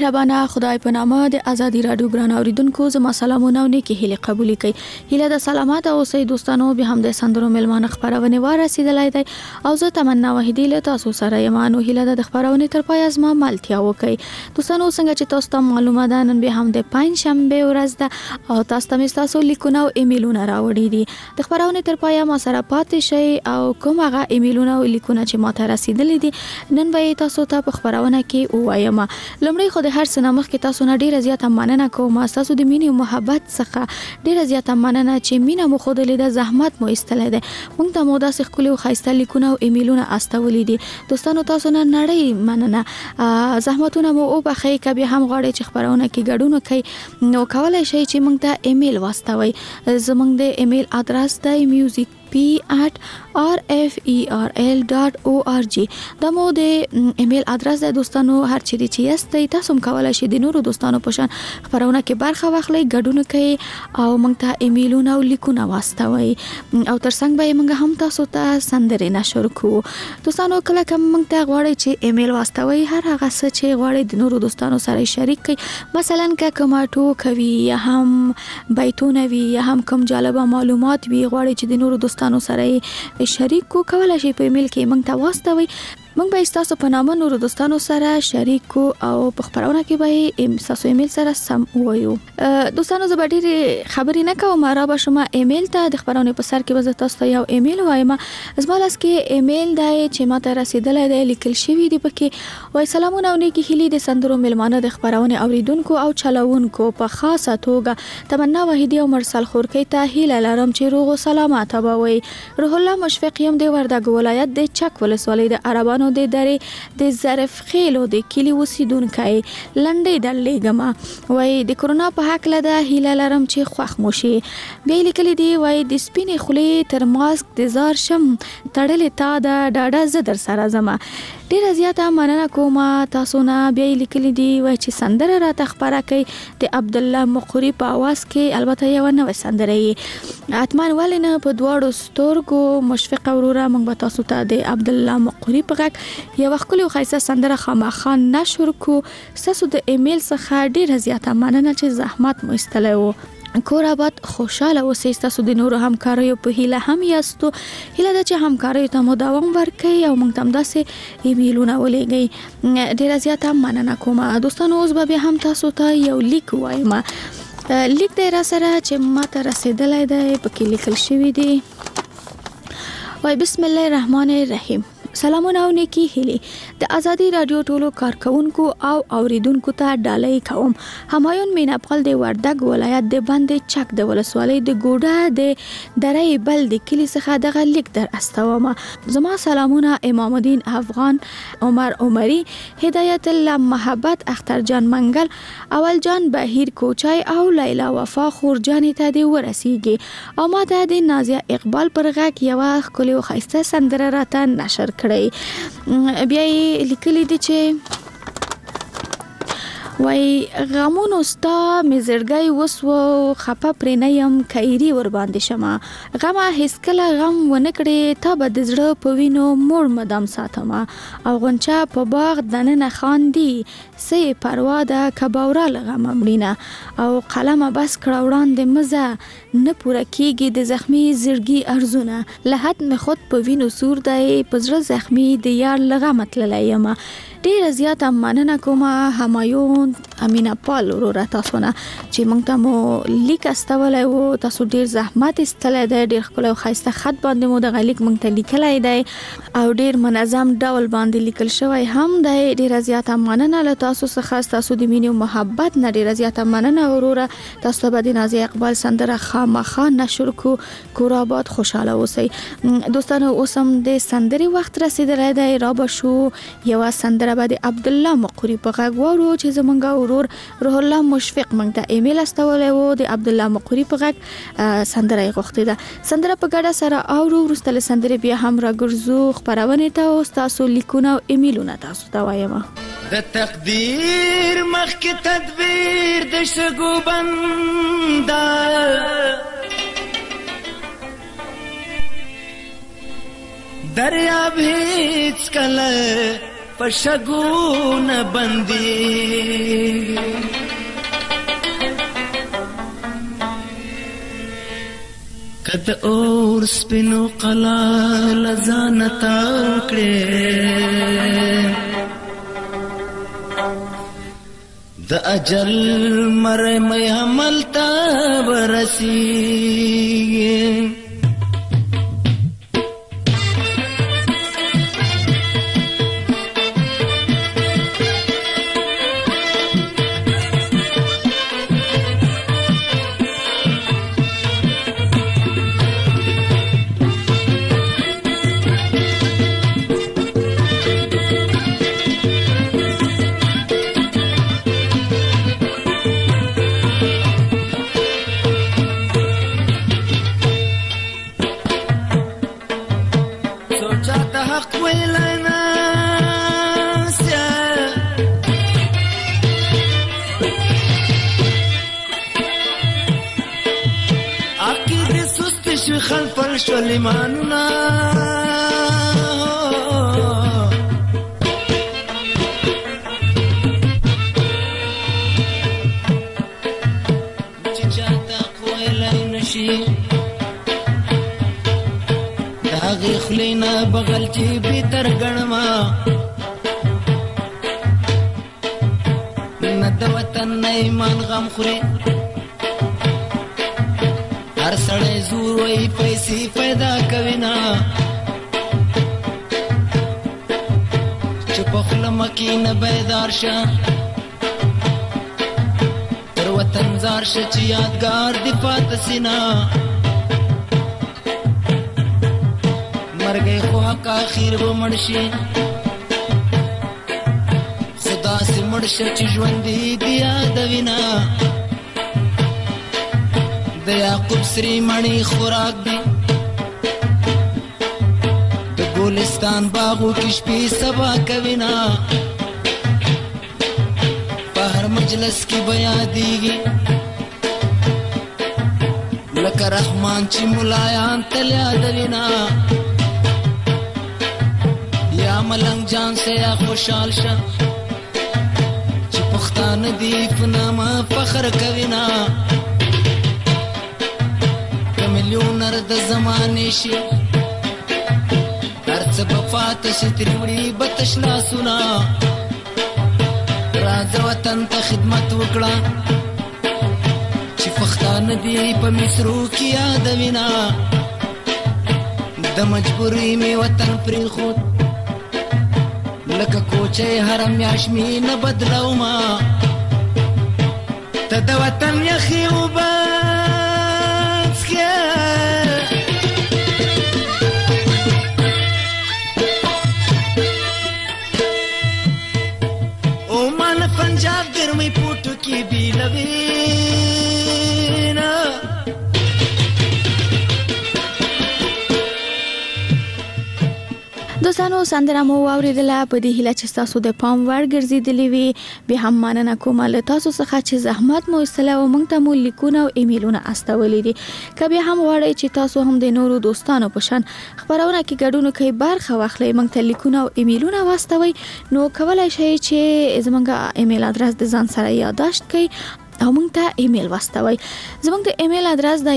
مهربانه خدای په نامه د ازادي رادیو ګران اوریدونکو زما سلامونه او نیکی هیله قبول کړئ. هیله د سلامات او سې دوستانو به هم د سندرو ملمانه خبرونه ورسیدلای دی او زه تمنا وحیدی له تاسو سره یم نو هیله د خبرونه تر پای از ما ملتیا وکړي. دوستانو څنګه چې تاسو ته معلومه ده نن به هم د پنځ شنبه ورځ ده او تاسو لیکونه او ایمیلونه راوړي دي. د خبرونه تر پای ما سره پاتې شئ او کومه ایمیلونه او لیکونه چې ما ته رسیدلي دي نن به تاسو ته په خبرونه کې وایم. لمړی خو د هر څه نامخ کې تاسو نه ډیره زیاته مننه کوم. تاسو د مینې او محبت څخه ډیره زیاته مننه چې مینه مو خو د زحمت مو استلې ده. موږ ته مو داسې خولي او خایسته لیکونه او ایمیلونه استولې دي. دوستانو تاسو نه نړۍ مننه. زحمتونه مو او بخې کبي هم غواړي چې خبرونه کې ګډون کوي نو کولای شئ چې موږ ته ایمیل واستوي. زموږ د ایمیل ادرس دی music@rferl.org. دا مو د ایمیل ادرس دی. دوستانو هر چیرې چې یاستئ تاسو هم کولای شئ د نورو دوستانو په شان خبرونه کې برخه واخلئ، ګډون کوي او موږ ته ایمیلونه او لیکونه واستوي او ترڅنګ به موږ هم تاسو ته سندرې نشر کوو. دوستانو کله کوم موږ ته غواړئ چې ایمیل واستوي هر هغه څه چې غواړئ د نورو دوستانو سره شریک کړئ. مثلا که کوم ټوک وي یا هم بیتونه وي یا هم کوم جالبه معلومات وي غواړئ چې د نورو دوستانو سره شریک کو کولای شي په ایمیل کې موږ ته واستوي. موږ به تاسو په نامه نورو دوستانو سره شریک کو او په خبرونه کې به تاسو ایمیل سره سم وایو. دوستانو زه به ډېرې خبرې نه کوم، را به شما ایمیل ته د خبرونه په سر کې به تاسو ته یو ایمیل وایم. زما لاس کې ایمیل دی چې ما ته رسیدلی دی، لیکل شوی دی پکې وای سلامونه او نیکی هیلې د سندرو ملمانه د خبرونه اوریدونکو او چلوونکو په خاصه توګه تمنا وحیدی او مرسل خورکی ته هیله لرم چې روغ او سلامت وي. روح الله مشفق یم د وردګ ولایت د چک ولسوالۍ د عربانو د درې د ظرف خېلو د کلی اوسیدونکي لنډې دلېګما وای د کرونا په حق لده هیله لرم چې خوښ مو شي. بیا لیکلي دی وای د سپینې خولې تر ماسک د زار شم تړلې تا د ډاډه زه در سره زما. ډیره زیاته مننه کوم تاسو نه. بیا لیکلي دی وای چې سندره را تخبره کوي د عبد الله مقری په आवाज کې، البته یو نوې سندره یې اتمن ولنه په دواړو ستورګو مشفق وروره موږ به تاسو ته د عبد الله مقری په غږ یو خپل خاصه سندره خامخا نشر کو. تاسو د ایمیل څخه ډیره زیاته مننه چې زحمت مو استلو. کور آباد خوشاله اوسئ. تاسو د نورو همکاریو په هیله هم یاستو. هیله ده چې همکاریو ته مو دوام ورکړئ او موږ ته داسې ایمیلونه ولېږئ. ډیره زیاته مننه کوم. دوستانو اوس به هم تاسو ته یو لیک وایم. لیک دی را سره چې ما ته رسیدلی دی، پکې لیکل شوی دی وای بسم الله الرحمن الرحیم. سلامونه او نیکی هیلې د ازادي رادیو ټولو کارکونکو او اوریدونکو ته ډالۍ کوم. همایون میناپال د وردګ ولایت د باندې چک د ولسوالۍ د ګوډه د درې بل د کلی څخه دغه لیک در استوم. زما سلامونه امام الدین افغان، عمر عمری، هدایت الله محبت، اختر جان منګل، اول جان بهیر کوچای او لیلا وفا خورجان ته دی ورسیږي او ما ته د نازیه اقبال پر غږ یو خولي او خایسته سندره راته نشر کړی. بیا لیکلی دی چې وای غمونو ستا مزرګي وسو خپه پر نه يم کایری ور باندې شمه غمه هیڅ کله غم ونکړي ته به د زړه په وینو مور مدام ساتمه او غنچا په باغ دنه خاندي سي پروا ده کباوره لغم امرینه او قلمه بس کړه وړاندې مزه نه پوره کیږي د زخمی زړګي ارزونه لحد می خود په وینو سور دی پزړه زخمی د یار لغمت للایم. ډیره زیاته مننه کوم همایون امینا پال ورو تاسو نه چې موږ ته مو لیک استولای وو. تاسو ډیر زحمت استلای دی، ډیر خپل خاصه خط باندې مو د غلیک موږ ته لیکلای دی او ډیر منظم ډول باندې لیکل شوی هم دی. ډیره زیاته مننه له تاسو څخه. تاسو د مینې او محبت نه ډیره زیاته مننه وروره. تاسو به د نازیه اقبال سندره خامخا نشر کو. کور آباد خوشاله اوسئ. دوستانو اوسم د سندري وخت رسیدلی دی. را به شو یو سندره بعد عبد الله مقری په غږ وورو چې زمونږ ورور روح الله مشفق موږ ته ایمیل استولې وو. د عبد الله مقری په غږ سندره غوښتې ده. سندره په ګډه سره اورو. وروسته له سندرې بیا هم راګرځو خبرونه ته او تاسو لیکونه او ایمیلونه تاسو ته وایم. د تقدیر مخکې تدبیر د شګو بندا دریاب هیڅ کله پشگون بندی کد اور سپینو قلا لزانتا وکړې د اجل مرمۍ حمل تا ورسیږي خلفل شلیمانونا چې چاته کویلای نشي د هغې خولې نه بغل چې بهتر ګڼمه نه د وطن نه ایمان غم خوري هر سړی زور وی پیسې پیدا کوي نه چې په خوله مکې نه بیدار شه تر وطن زار شه چې یادګار دې پاته سي نه مرګی خو حق اخیر به مړ شي خو داسې مړ شه چې ژوندي دې یادوي نه د یعقوب سری مڼې خوراک دی د ګلستان باغو کې شپې سبا کوي نه په هر مجلس کې به یادېږي لکه رحمان چې ملایان تل یادوي نه یا ملنګ جان سے یا خوشحال شه چې پښتانه دې په نامه فخر کوي نه میلیونر د زمانې شي هر څه به پاته شي ترې وړي به تش لاسونه راځه وطن ته خدمت وکړه چې پښتانه دې په مصرو کې یادوي نه د مجبورۍ مې وطن پرېښود لکه کوچۍ هره میاشت مې نه بدلومه ته د وطن یخې اوبه पंजाब गर्मी पोटो की भी लवीना دوستانو سندره مو واوریدله په دې هیله چې تاسو د پام وړ ګرځېدلې وي به هم مننه کوم له تاسو څخه چې زحمت مو استله او موږ ته مو لیکونه او ایمیلونه استولې دي کبه هم غواړئ چې تاسو هم د نورو دوستانو په شان خبرونه کې ګډون کوي برخه واخلئ موږ ته لیکونه او ایمیلونه واستوي نو کولای شئ چې زموږ ایمیل ادرس د ځان سره یادداشت کړئ او موږ ته ایمیل واستوي زموږ د ایمیل ادرس د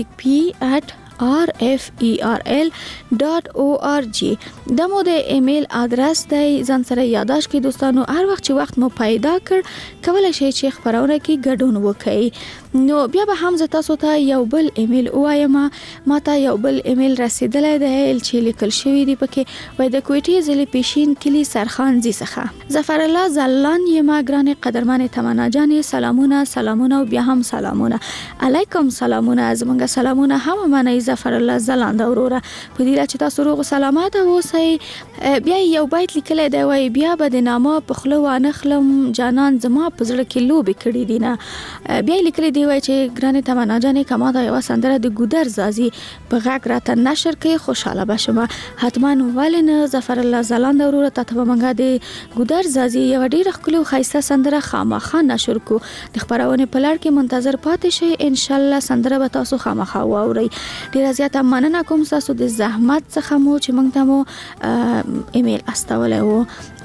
musicp@rferl.org دمو د ایمیل ادرس د ځان سره یادداشت کړئ دوستانو هر وخت چې وخت مو پیدا کړ کولای شئ چې خبرونه کې ګډون وکړئ نو بیا به هم تاسو ته یو بل ایمیل وایم ماته یو بل ایمیل رسیدلی دی چې لیکل شوی دی پکې وای د کوټې ضلع پیشین کلی سرخان زی څخه ظفر الله زلان یما ګران قدرمن تمنا جان سلامونه او بیا هم سلامونه علیکم سلامونه زمونږ سلامونه هم منئ ظفر الله زلان دا وروره په دې چې تاسو روغ سلامات اوسئ بیا یو بیت لیکل دی وای بیا به د نامه په خلو وانه خلم جانان زما په زړه کې لوبې کړې دي نه بیا لیکل دی وای چې ګرانه تمنا جانې کما دا یو سندره د ګودر زازي په غږ راته نشر کې خوشاله بشم حتما ولنه ظفر الله زلان دا وروره ته منګه د ګودر زازي یو ډیر خلو خایسته سندره خامخا نشر کو د خبرونه په لړ کې منتظر پاتې شئ ان شاء الله سندره به تاسو خامخا واورئ ډیر زیاته مننه کوم تاسو د زحمت څخه مو چې موږ ته مو ایمیل استولې وو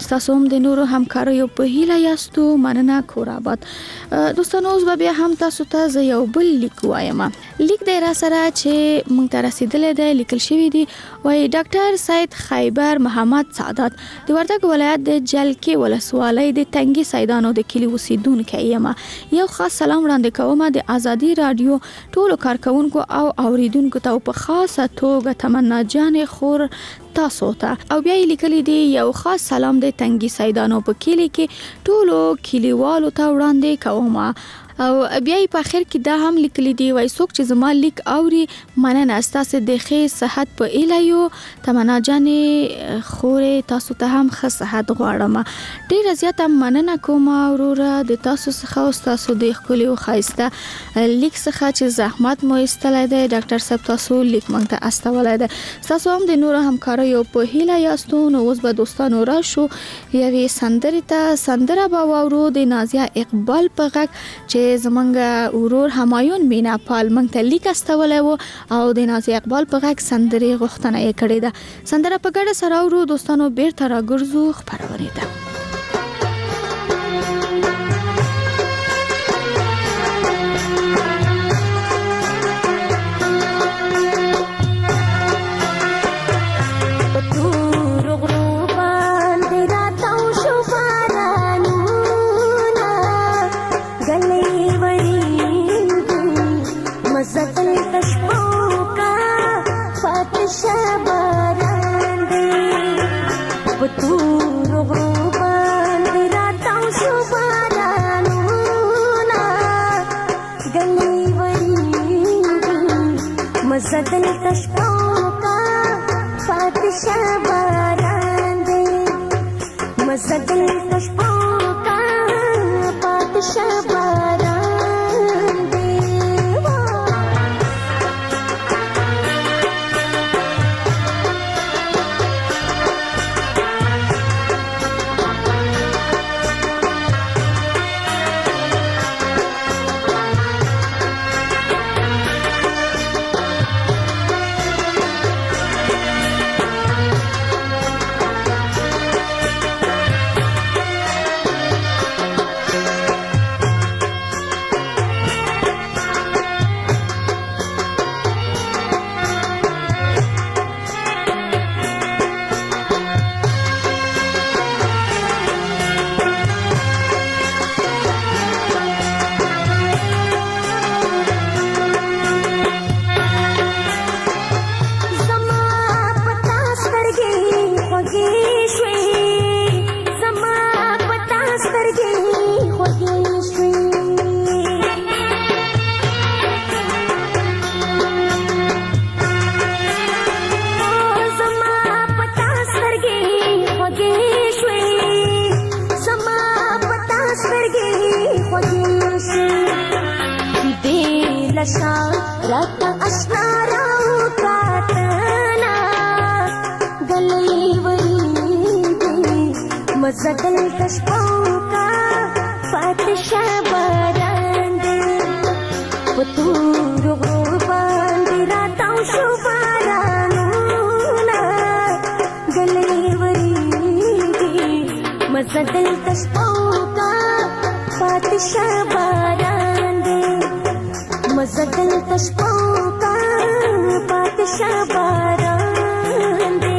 تاسو هم د نورو همکاریو په هیله یاستو. مننه. کور آباد. دوستانو اوس بیا هم تاسو ته یو بل لیک وایم. لیک د را سره چې مونږ ته رسیدلې ده لیکل شوی دی. وای ډاکټر سید خیبر محمد سعادت د وردګ ولایت د جلکې ولسوالۍ د تنګي سیدانو د کلی اوسیدونکو یم. یو خاص سلام وړاندې کوم د ازادي رادیو ټولو کارکونکو او اوریدونکو ته په خاصه توګه تمنا جان خور تاسو ته. او بیا لیکلي دی یو خاص سلام د تنګي سیدانو په کلی کې ټولو کلیوالو ته وړاندې کوم. او بیا په اخر کې دا هم لیکلي دی وای څوک چې زما لیک اوري مننه ستاسو د ښه صحت په ایلایو. تمنا جانې خورې تاسو ته هم ښه صحت غواړم. ډیره زیاته مننه کوم وروره د تاسو څخه او تاسو د خپل او خایسته لیک څخه چې زحمت مو استلای دی. ډاکټر صاحب تاسو لیک مونږ ته استولای دی. تاسو هم د نورو همکاریو په هیله یاستو. نو اوس به دوستانو راشو یوې سندرې ته. سندره به واورو د نازیه اقبال په غږ چې زمونږ ورور همایون مینا پال مونږ ته لیک استولای وو او د نازیه اقبال په غږ سندرې غوښتنه یې کړې ده. سندره په ګډه سره ورو دوستانو بیرته راګرځو خبرونه ده. मज़दल कशपों का फातिशा बारान दे. मज़दल कशपों का फातिशा बारान दे. मज़दल कशपों का फातिशा बारान दे. वतूर गुरबान दे रातां शुबारानूना गले वरीदी. मज़दल कशपों का फातिशा बारान दे. मज़दल कशपों का फातिशा बारान दे.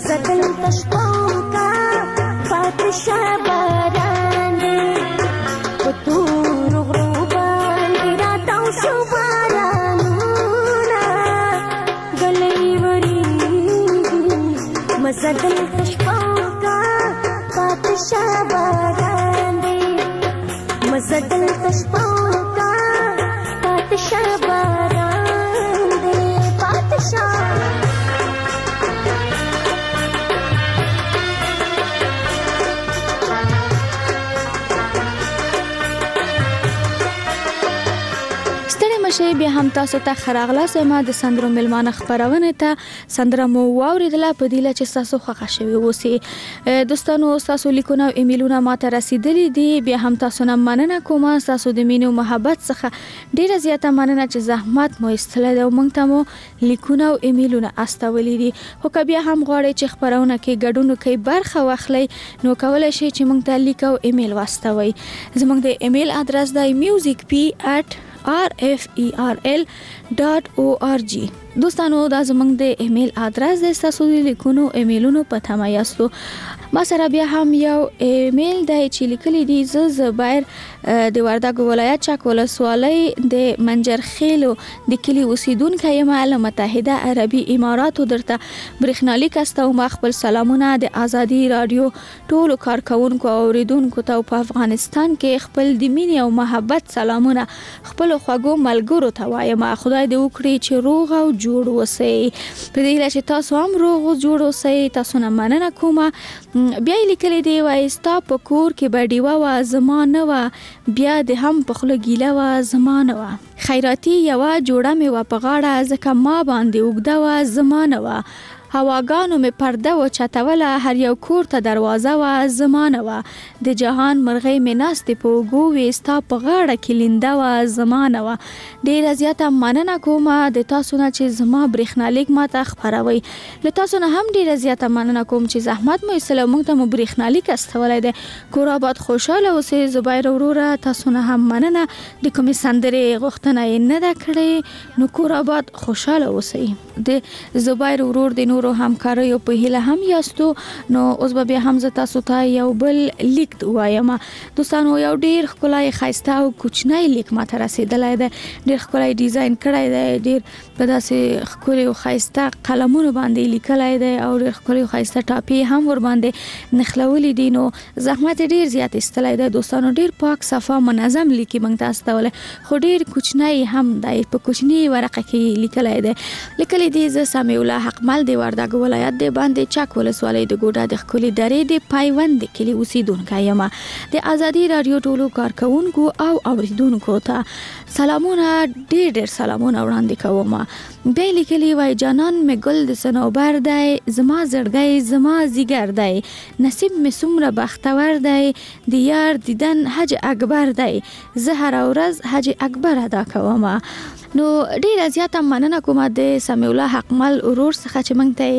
مزدل تشپوکا پاتشا باران دی پتور غروبان دی راتاو شو بارانونا گلی وری مزدل تشپوکا پاتشا باران دی مزدل تشپوکا پاتشا باران دی پاتشا بیا هم تاسو ته خراغله سما د سندرو ملمانه خبرونه ته سندره مو واوریدله په دیله چې تاسو خوښ شوي اوسئ دوستانو تاسو لیکونه او ایمیلونه ماته رسیدلي دي بیا هم تاسو نه مننه کوم تاسو د مینې او محبت څخه ډیره زیاته مننه چې زحمت مو ایستلی دی او موږ ته مو لیکونه او ایمیلونه استولي دي خو که بیا هم غواړئ چې خبرونه کې ګډون وکړئ برخه واخلئ نو کولی شئ چې موږ ته لیک او ایمیل واستوئ زموږ د ایمیل ادرس دی musicp@rferl.org دوستانو دا زموږ د ایمیل ادرس دی تاسو د لیکونو ایمیلونو په تمه یاستو ما سره بیا هم یو ایمیل دی چې لیکلی دی زبیر د وردګ ولایت چک ولسوالۍ د منجرخیلو د کلی اوسیدونکو یم له متحده عربي اماراتو درته برېښنالیک استوم خپل سلامونه د ازادي رادیو ټولو کارکونکو او اوریدونکو ته په افغانستان کې خپل د مینې او محبت سلامونه خپل خوږو ملګرو ته وایم خدای دې وکړي چې روغ او جوړ اوسئ په دې چې تاسو هم روغ او جوړ اوسئ تاسو نه مننه کوم بیا لیکلي دی وای ستا په کور کې بډیوه وا زمانه وا بیا د هم په خله ګیله وا زمانه وا خیراتی یوا جوړه مې وا په غاړه ځکه ما باندې وګدا وا زمانه وا هواګانو می پرده و چتوله هر یو کور ته دروازه و زمانه و د جهان مرغې می ناست په وګو وستا په غاړه کې لینده و زمانه و ډیر زیاته مننه کوم د تاسو نه چې زما برېښنالیک ما ته خبروي له تاسو نه هم ډیر زیاته مننه کوم چې زحمت مو اسلام موږ ته برېښنالیک استولای دی کور آباد خوشاله اوسئ زبیر وروره تاسو نه هم مننه د کومې سندرې غوښتنه نه ده کړې نو کور آباد خوشاله اوسئ د زبیر ورور د نورو همکاریو په هیله هم یاستو نو اوس به بیا هم تاسو ته یو بل لیک وایم دوستانو یو ډیر ښکلی ښایسته او کوچنی لیک ماته رسیدلی دی ډیر ښکلی ډیزاین کړی دی ډیر په داسې ښکلي او ښایسته قلمونو باندې لیکلی دی او ډیر ښکلي او ښایسته ټاپې هم ور باندې نښلولي دي نو زحمت ډیر زیات ایستلی دی دوستانو ډیر پاک صفا منظم لیکي موږ ته استولی خو ډیر کوچنی هم دی په کوچني ورقه کې لیکلی دی لیکلی دی زه سمیع الله حقمل دی وردګ ولایت دی باندې چک ولسوالۍ د ګوډه د ښکلي درې د پایوند د کلي اوسیدونکی یم د ازادي رادیو ټولو کارکونکو او اوریدونکو ته سلامونه ډیر سلامونه وړاندې کوم بیا لیکلی وای جانان می ګل د صنوبر دی زما زړګی زما زیګر دی نصیب می څومره بختور دی د یار دیدن حج اکبر دی زه هره ورځ حج اکبر ادا کوم نو ډیر زیاته مننه کوم د سمیع الله حقمل ورور څخه چې موږ ته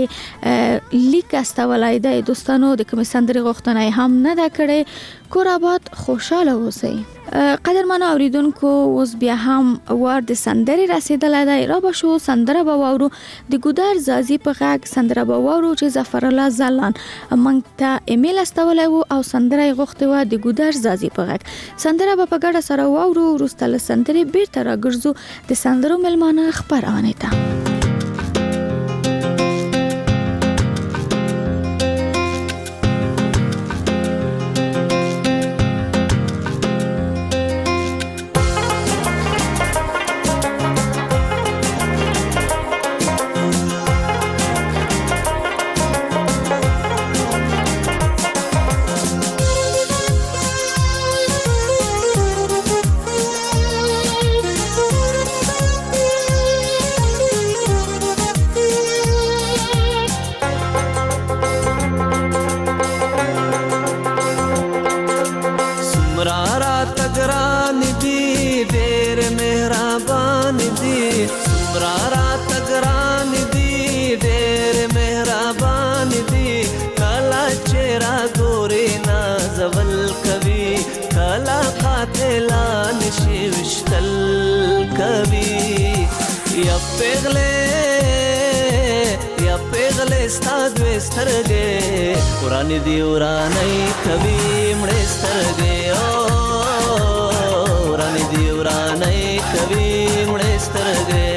لیک استولای دی دوستانو د کوم سندرې غوښتنه هم نه ده کړې کور آباد خوشاله اوسئ قدرمن اوریدونکو اوس بیا هم ور د سندرې رسیدلای دی را به شو سندره به واورو د ګودر زازي په غږ سندره به واورو چې ظفر الله زلان موږ ته ایمیل استولای وو او سندره غوښته و د ګودر زازي په غږ سندره به په ګډه سره واورو وروسته له سندرې بیرته راګرځو د سندرو ملمانه خبرونه ته या पेगले स्ता مړې سترګې ورانې دی ورانې کوي مړې سترګې ورانې دی ورانې کوي مړې سترګې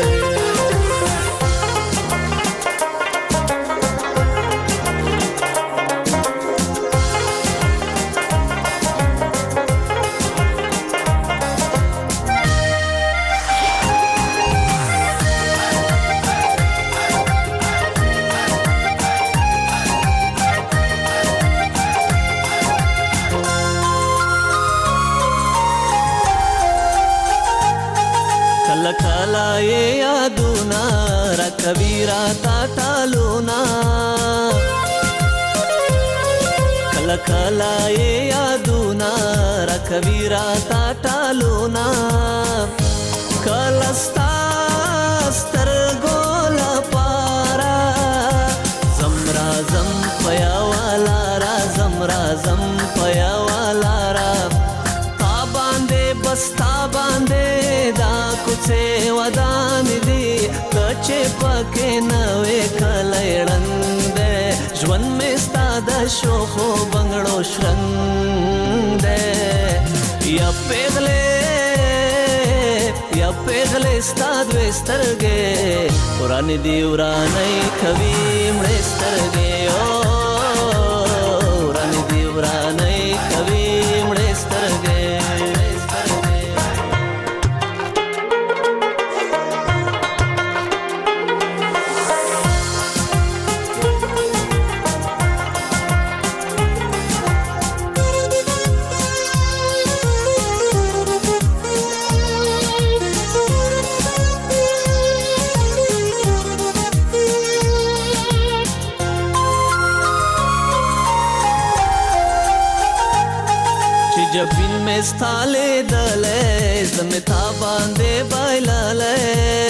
کلا یادونا را کبیرا تا ټالونا کلا کلا یادونا را کبیرا تا ټالونا کلا ستر ګولا پارا زمرا زم پیا والا را زمرا زم پیا والا را تا باندې بستا باندې دا کوڅه ودان دي کچې پکې نوې کلېړند ژوند مې ستاد شوخو بنگړو شرند یا پیغلې ستاد وسترګې ورانې دی ورانې کوي مړې سترګې ورانې دی ورانې کوي مړې سترګې जबिन में स्थाले दले जमता बांधे बाइलाले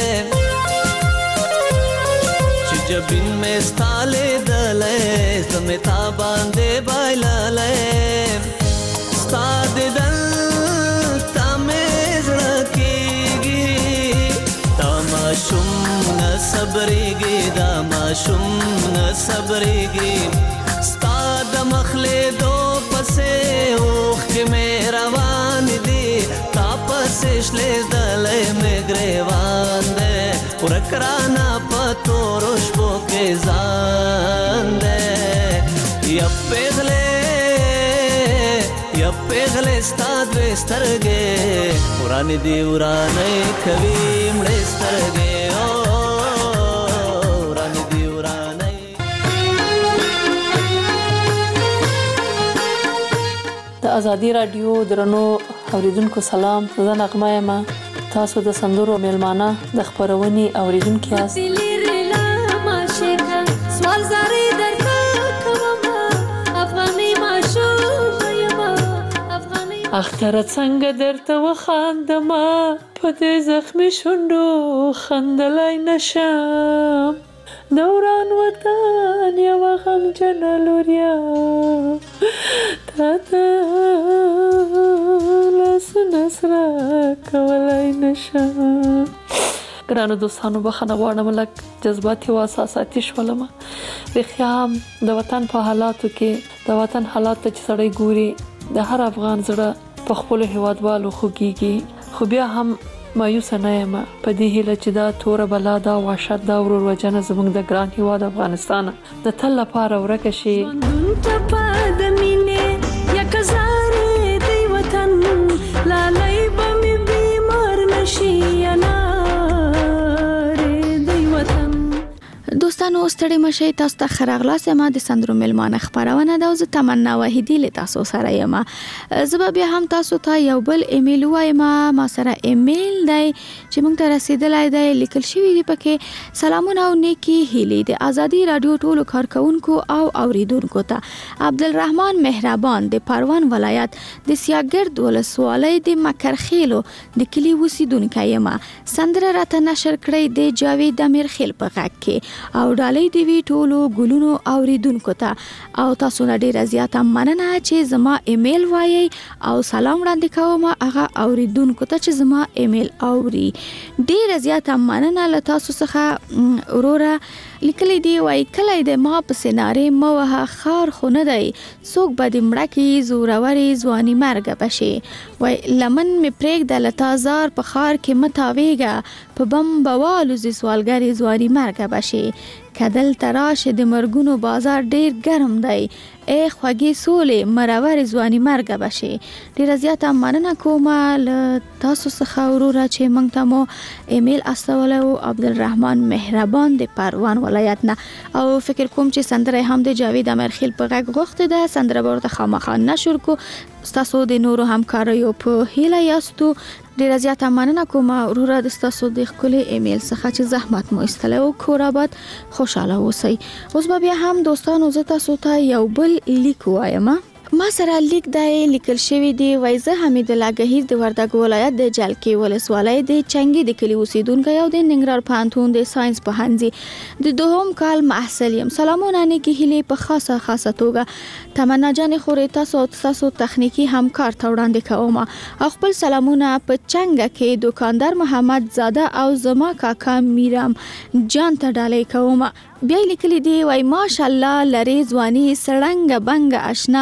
जबिन में स्थाले दले जमता बांधे बाइलाले स्ताद दल तमेज रखेगी तमाशुम न सबरेगी दामाशुम न सबरेगी स्ताद मखले दो पसे ओख के में روان دي تاپس شلې دلې مې گریوان دې ورکرانا پتو شپو کې ځان دې یا پیغلې ستاد وسترګې ورانې دی ورانې کوي مړې سترګې ورانې دی ورانې د ازادي رادیو درنو اوریدونکو سلام، زه نغمه یم. تاسو د سندرو میلمانه د خبرونې اوریدونکو یاست. اختر څنګه درته وخاندما په دې زخمي شونډو خندلای نشم دوران وطن یو غم جنلوریا تاته لاس نسرا کولای نشم. ګرانو دوستانو بخښنه غواړم لږ جذباتي او احساساتي شولم. رښتیا هم د وطن په حالاتو کې د وطن حالات ته چې سړی ګوري د هر افغان زړه په خپل هیوادوالو خوږیږي، خو بیا هم مایوس نه یم په دې هیله چې دا تور بلا دا وحشت دا ورور وجنه زموږ د ګران هیواد افغانستان د تل لپاره ورکه شي. دوستانو ستړي مشي تاسو ته خراغلاس ما د سندرو ملمانه خبرونه دا ز تمنا وحیدی له تاسو سره یم. زه بیا هم تاسو ته یو بل ایمیل وایم. ما سره ایمیل دی چې موږ ته رسیدلای دی، لیکل شوی دی پکې سلامونه او نیکی هیلې د ازادي رادیو ټولو کارکونکو او اوریدونکو ته. عبدالرحمن مهربان د پروان ولایت د سیاګرد ولسوالۍ د مکرخیلو د کلی اوسیدونکی یم. سندره راته نشر کړی د جاوید امیر خیل په غږ کې او ډالۍ دی وی ټولو ګلونو اوریدونکو ته او تاسو نه ډیره زیاته مننه چې زما ایمیل وایي او سلام وړاندې کوم هغه اوریدونکو ته چې زما ایمیل اوري. ډیره زیاته مننه له تاسو څخه وروره. لیکلي دی وای کله د ما په سینارې موه خار خو نه دی څوک به د مړه کې زوروري ځواني مرګ بشي وای لمن می پرېږ د لتازار په خار کې متاویګه په بم بوالو ز سوالګری ځواني مرګ بشي کدل تراش د مرګونو بازار ډیر ګرم دی ای خوږی سولې مرور ځواني مرګ بشي. ډیر زیاته مننه کوم له تاسو څخه وروره چې مونږ ته مو ایمیل استولو عبدالرحمن مهربان د پروان ولایت نه او فکر کوم چې سندره هم د جاوید امرخیل په غږ غوښته ده سندره ورته خامخا نشر کو تاسو د نورو همکاریو په هیله یاستو. ډیر زیاته مننه کوم وروره د تاسو د خپل ایمیل څخه چې زحمت مو استلو کور آباد خوشاله اوسئ. اوس به هم دوستانو زه تاسو ته یو بل لیک وایم. ما سره لیک دی لیکل شوی دی وایزه حمید الله گهیر د وردګ ولایت د جلکی ولسوالۍ د چنګي د کلی اوسیدونکو یو د ننګرهار پوهنتون د ساينس پوهنځي د دوهم کال محصل یم. سلامونه نیکی هیله په خاصه توګه تمنا جان خوري تاسو تخنیکی همکار ته وړاندې کوم او خپل سلامونه په چنګه کې دکاندار محمد زاده او زما کاکا میرام جان ته ډالۍ کوم. بیا لیکلی دی وای ماشاءالله لری ځواني سړنګ بنګ آشنا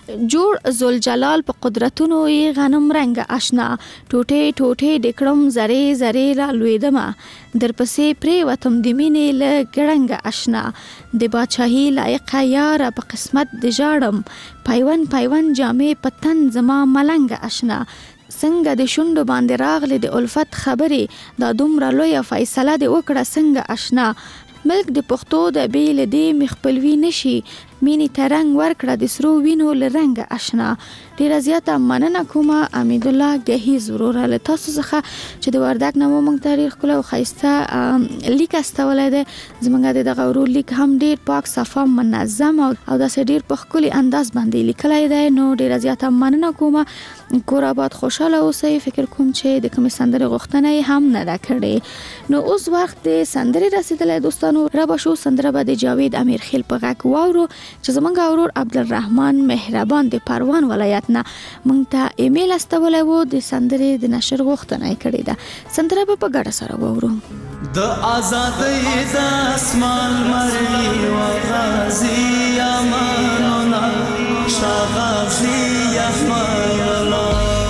جوړ زل جلال په قدرتونو یې غنم رنگ آشنا ټوټه ټوټه ډکړم زری زری را لویدما در پسې پرې وتم د مینې له ګړنګ آشنا د باچاهي لایق یار په قسمت د جاړم پایون پایون جامې پتن زما ملنګ آشنا څنګه د شونډو باندې راغله د الفت خبرې دا دومره لوی فیصله د وکړه څنګه آشنا ملک د پښتو د بیل دی مخپلوي نشي مینی ترنګ ورکړه د سرو وینو لرنګ آشنا. ډیر زیاته مننه کوم امید الله گهیز وروره له تاسو څخه چې د وردګ نوم مونږ تاریخ کله او خایسته لیک استولای دی زمونږ د غورو لیک هم ډیر پاک صفه منظم او د ډیر په خولي انداز باندې لیکلای دی. نو ډیر زیاته مننه کوم کور آباد خوشاله اوسئ. فکر کوم چې د کوم سندره غوښتنه هم نه دا کړي. نو اوس وخت د سندره رسیدلې دوستانو را بشو سندره به د جاوید امیرخیل په غږ واورو چې زمونږ اورور عبدالرحمن مهربان د پروان ولایت نه مونږ ته ایمیل استولای وو د سندره د نشر غوښتنه کړې ده. سندره په ګډه سره وورو. د آزادۍ د اسمان مری و غازی امانونا شغازی امانونا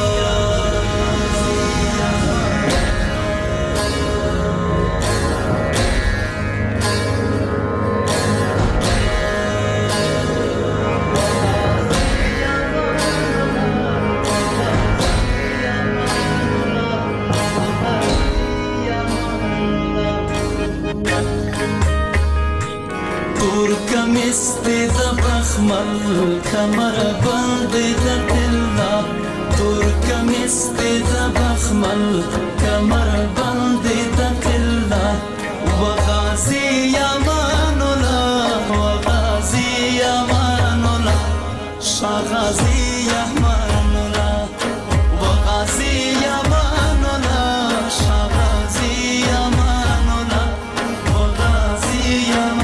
کمیستی د بخمل کمر بندی د تلا تور کمیستی د بخمل کمر بندی د تلا و غازی یمانولا و غازی یمانولا شغازی یمانولا و غازی یمانولا شغازی یمانولا و غازی یمانولا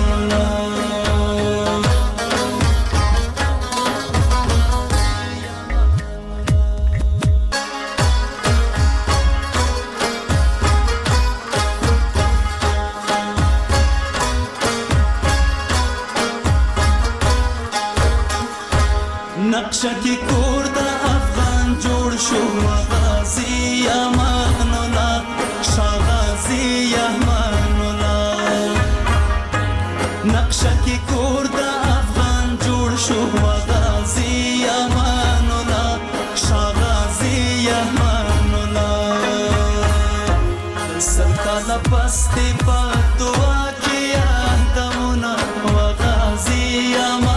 نقشه کی کور د افغان جوړ شو غازی امان الله شغازی امان الله نقشه کی کور د افغان جوړ شو غازی امان الله شغازی امان الله سرکاله پستی په دعا کې اندمونه غازی امان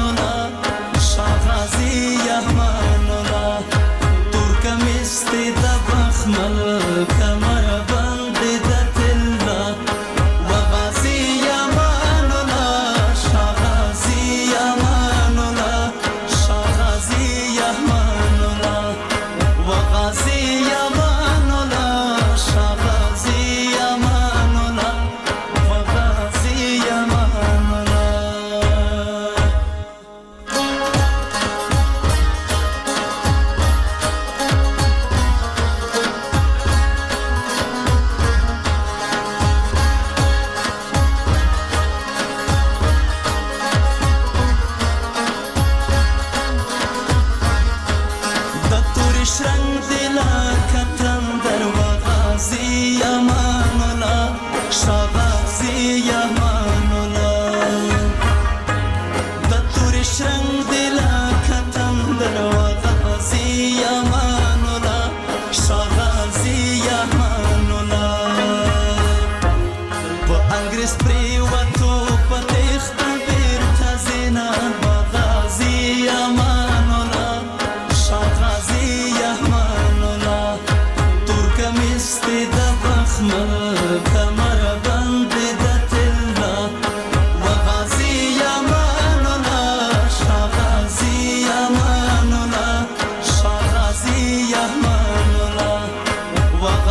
کمر بندی د تلا و غازی امان الله شغازی امان الله شغازی امان الله و غازی امان الله شغازی امان الله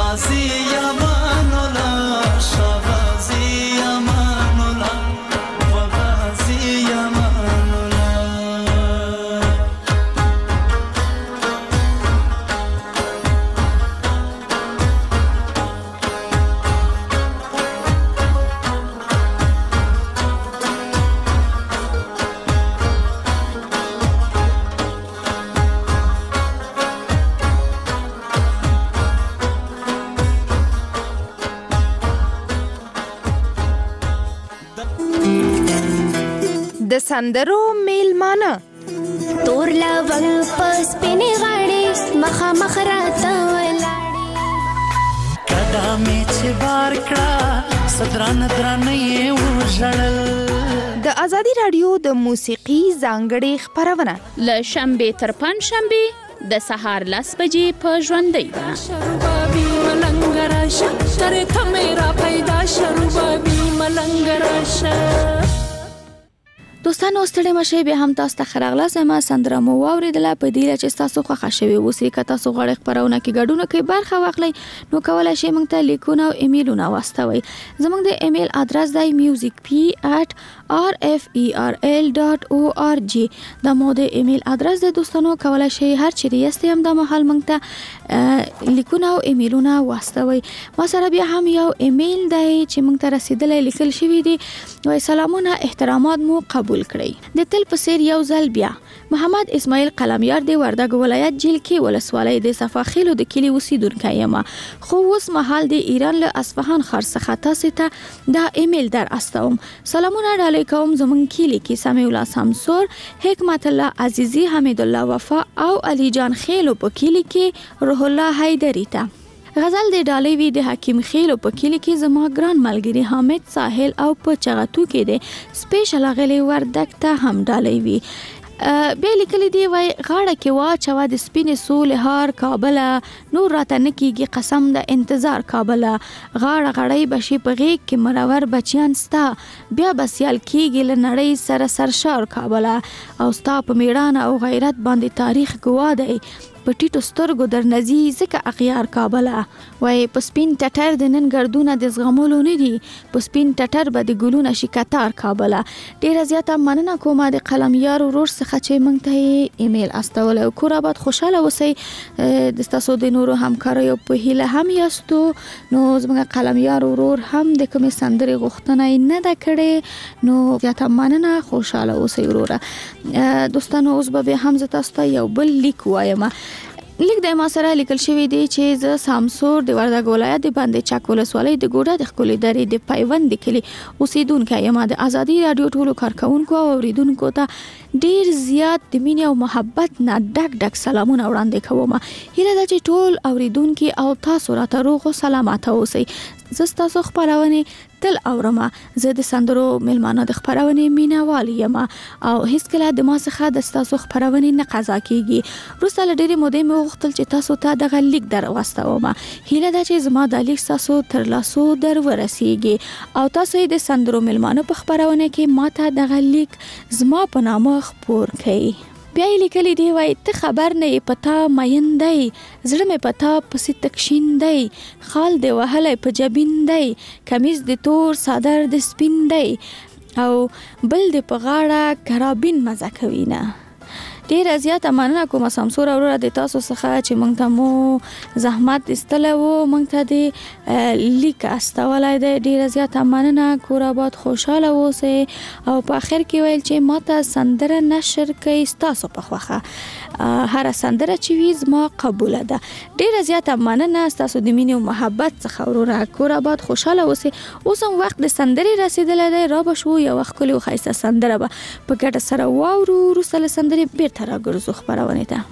غازی امان الله شاه غازی امان الله و غازی امان الله د سندرو میلمانه تور لونګ پس پینې غاړې مخامخ راته ولاړې کدا مې چې بار کړه صدران درانه یې وژړل د ازادي رادیو د موسیقي ځانګړې خپرونه له شنبې تر پنځشنبې د سهار 10 بجې په ژوندۍ ده شروبابي ملنګ راشه تر ته مې را پیدا شروبابي ملنګ راشه دوستانو ستړي مشه به هم تاسو ته خراغله سم سندره مو واوریدله په دې چې تاسو خوښ شوي اوسې که تاسو غواړئ خبرونه کې ګډون کوي برخه واخلئ نو کولای شئ موږ ته لیکونه او ایمیلونه واستوي زموږ د ایمیل ادرس دی musicp@rferl.org دا مو د ایمیل ادرس د دوستانو کولای شئ هر چیرې یاست هم د محل موږ ته لیکونه او ایمیلونه واستوي ما سره بیا هم یو ایمیل دی چې موږ ته رسیدلی لیکل شوی دی وای سلامونه احترامات مو قبول کړئ د تل په سیر یو ځل بیا محمد اسماعیل قلمیار دی وردګ ولایت جیل کې ولسوالۍ د صفاخیلو د کلی اوسیدونکی یم خو اوس مهال د ایران له اصفهان ښار څخه تاسو ته دا ایمیل در استوم سلامونه ډالۍ کوم زمونږ کلی کې سمیع الله سمسور حکمت الله عزیزی حمید الله وفا او علی جان خیلو په کلی کې روح الله حیدری ته غزل د ډالۍ وی د حکیم خیلو په کلی کې زما ګران ملګری حامد ساحل او په چغتو کې د سپیشل غلي وردک ته هم ډالۍ وی به لیکلي دی وای غاړه کې واچوا د سپینې سول هار کابل نور راته نکیږي قسم د انتظار کابل غاړه غړې بشي په غیږ کې مرور بچیان ستا بیا بسیال کیږي لنړۍ سره سرشار کابل او ستا په میړانه او غیرت باندې تاریخ گواه دی په ټیټو سترګو در نزي ځکه اغیار کابل وای په سپین ټټر د نن ګردونه د زغمولو نه دي په سپین ټټر به د ګلونه شي کتار کابل ډیره زیاته مننه کومه د قلمیار ورور څخه چې مونږ ته ایمیل استول او کور آباد خوشاله اوسئ د تاسو د نورو همکاریو په هیله هم یاستو نو زموږ قلمیار ورور هم د کومې سندرې غوښتنه نه ده کړې نو زیاته مننه خوشاله اوسئ وروره دوستانو اوس به هم زه تاسو ته یو بل لیک وایم لیک د ما سره لیکل شوی دی چې زه سامسور د وردګ ولایت د باندې چک ولسوالۍ د ګوډه د خپلې درې د پیوند کلی اوسیدونکو یم د ازادي رادیو ټولو کارکونکو او اوریدونکو ته ډیر زیات د مینې او محبت نه ډک سلامونه وړاندې کوم هیله ده چې ټول اوریدونکو او تاسو راته روغ او سلامت اوسئ زستا سو خبرونه تل اورما زه د سندرو ملمانو د خبرونه مینوال یم او هیڅ کله د ما څخه د تاسو خبرونه نه قضا کیږي روسه لډېری مودې مې وغوښتل چې تاسو ته د لیک در واستوم هیله ده چې زما د لیک تاسو تر لاسو در ورسیږي او تاسو د سندرو ملمانو په خبرونه کې ماته د لیک زما په نامه خبر کړئ بیا لیکلی دی وای ته خبر نه پتا مایندای زړه مې پتا پسې تکشین دی خال دی وهله په جبین دی کمیز دی تور صادر د سپین دی او بل دی په غاړه کرابین مزه کوي نه ډیر زیاته مننه کوم سمسور اوره د تاسو څخه چې مونږ ته مو زحمت استله وو مونږ ته د لیک استولای دی ډیر زیاته مننه کور آباد خوشاله اوسئ او په اخر کې ویل چې ماته سندره نشر کوي تاسو په خوخه هر سندره چې وي زما قبول ده ډیر زیاته مننه تاسو د مینې او محبت څخه اوره کور آباد خوشاله اوسئ اوس هم وخت د سندرې رسیدلی دی را به شو یو وخت کلی خایسته سندره به په ګډه سره واورو وروسته له سندرې بیرته راګرځو خبرونه ته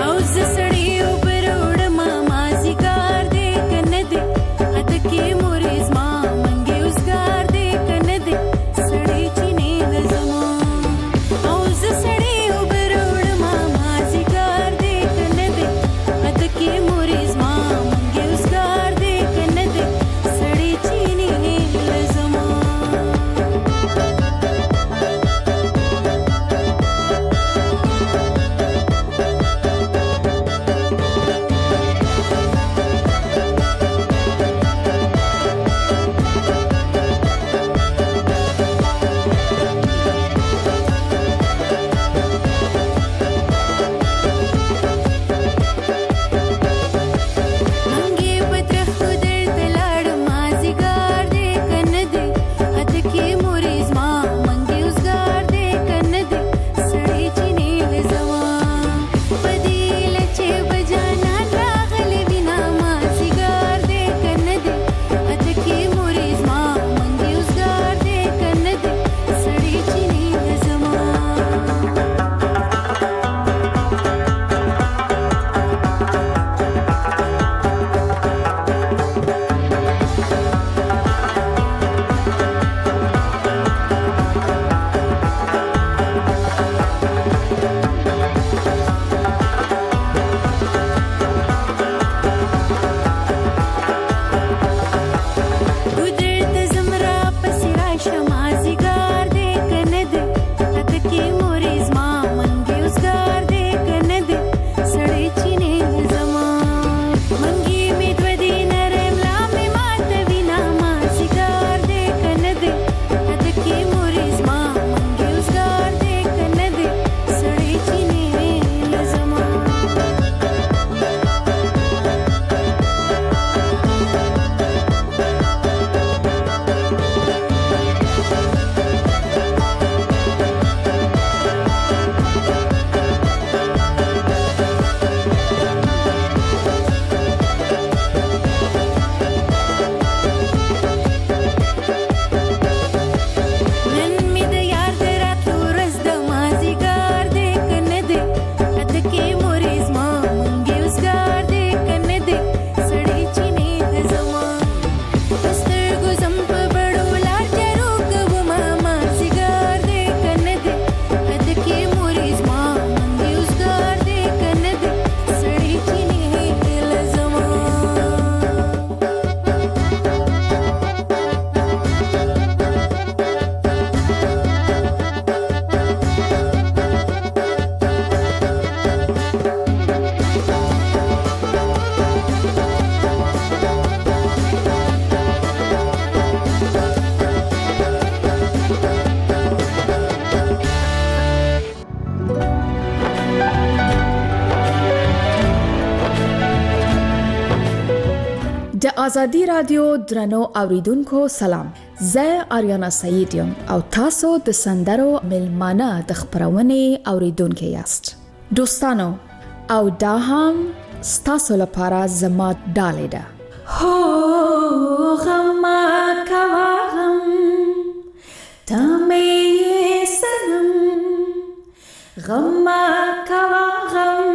मोरे ازادي رادیو درنو اوریدونکو سلام. زه آریانا سعید یم او تاسو د سندرو ملمانه د خبرونې اوریدونکو یاست. دوستانو او دا هم ستاسو لپاره زما ډالۍ ده. هو غم کوا غم تمه سنم غم کوا غم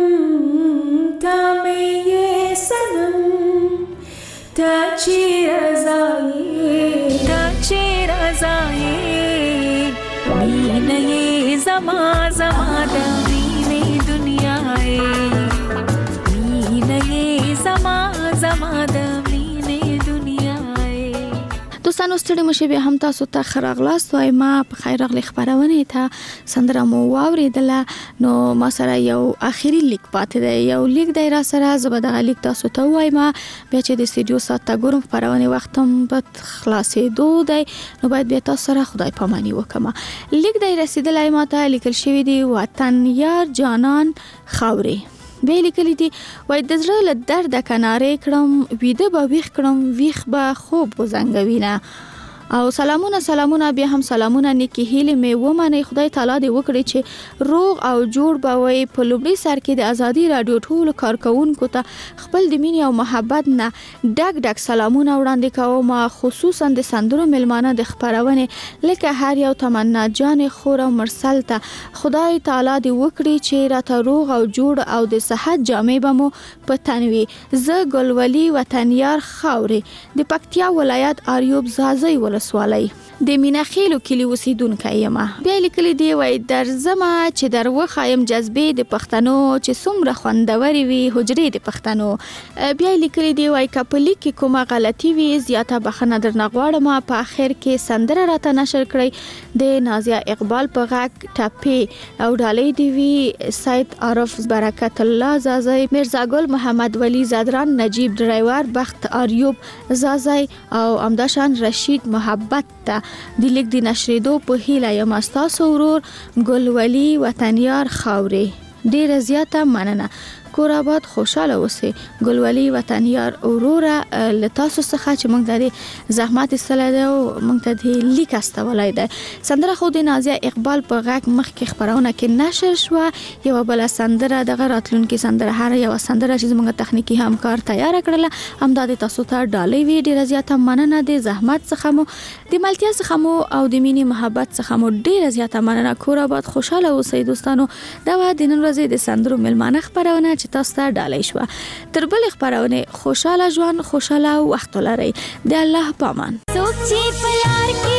تمه سنم تا چیر ازایی مینه زما د مینه دنیای مینه زما د مینه دنیای. دوستانو ستړي مشه به هم تاسو ته خراغلاست وای ما په خیر راغلی خبرونه ته سندره مو واوریدله. نو ما سره یو اخیری لیک پاتې دی، یو لیک دی را سره زبر د لیک تاسو ته وای ما بیا چې د استودیو ساعت ګورم خبرونه وختم په خلاصېدو دی، نو باید بیا تاسو سره خدای پامانی وکم. لیک دی رسیدلای ما ته لیکل شوی دی وطن یار جانان خاوري به لیکلی دی وای د زړه له درد کنارې کړم ویده به ویخ کړم ویخ به خوب وزنګوینه او سلامونه بیا هم سلامونه نیکی هیله می ومنه. خدای تعالی دې وکړي چې روغ او جوړ به وي. په لومړي سر کې د ازادي رادیو ټول کارکونکو ته خپل د مینې او محبت نه ډک سلامونه وړاندې کوم، خصوصا د سندرو ملمانه د خبرونه لکه هر یو تمنا جان خور او مرسل ته خدای تعالی دې وکړي چې راته روغ او جوړ او د صحت جامې به مو په تنوي. ز ګلولي وطن یار خاوري د پکتیا ولایت اریوب زازي سوالی د میناخیلو کلی اوسیدونکو یم. بیا لیکلی دی وای در زما چې در وخایم جذبې د پښتنو چې څومره خوندوري وي حجرې د پښتنو. بیا لیکلی دی وای کپلی کې کومه غلطي وي زیاته بخنه درنه غواړم. په اخر کې سندره راته نشر کړی د نازیه اقبال په غږ ټپي او ډالۍ دی وی سید عارف برکت الله زازی مرزا ګل محمد ولی زادران نجیب ډرایور بخت اریوب زازی او امداشان رشید محبت ته د لیک د نشریدو په هیله یم. تاسو ورور ګلولي وطنیار خاوري ډیره زیاته مننه. کور آباد خوشاله اوسئ. ګلولي وطنیار وروره لتاسو څخه چې موږ د زحمت استلاده او موږ ته د لیک استولای ده. سندره خو د نازیه اقبال په غږ مخ کې خبرونه کې نشر شو. یو بل سندره د راتلونکو سندره هر یو سندره چې موږ تخنیکی همکار تیار کړل هم د تاسو ته ډالۍ وی ډیره زیاته مننه. د زحمت څخه مو د ملتیا څخه مو او د مینې محبت څخه مو ډیره زیاته مننه. کور آباد خوشاله اوسئ دوستانو. دا و د نن ورځې د سندرو ملمانه خبرونه چې تاسو ته ډالۍ شو. تر بل خبرونه خوشاله ژوند خوشاله وخت لرئ. د الله پامان. څوک چې په لار کې